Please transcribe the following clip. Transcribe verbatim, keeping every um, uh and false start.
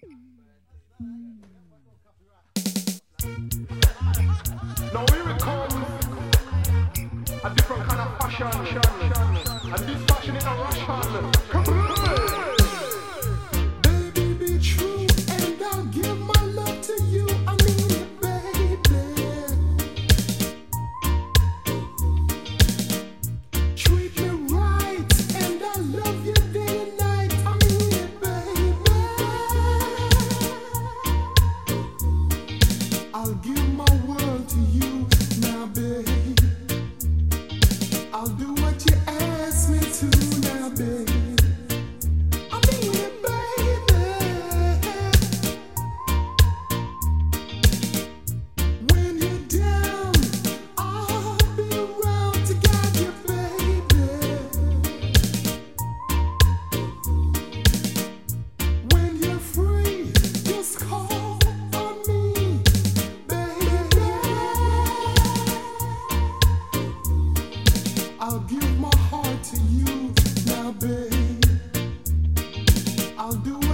Now here it comes, a different kind of fashion, and this fashion is a Russian. Baby, be true, and I'll give my love to you. I mean it, baby. Treat me right, and I love you day and night. I mean it, baby. I'll give my world to you now, babe. I'll do what you ask me to now, babe. I mean it, baby. When you're down, I'll be around to guide you, baby. When you're free, just call on me, baby. I'll give my heart to you now, babe. I'll do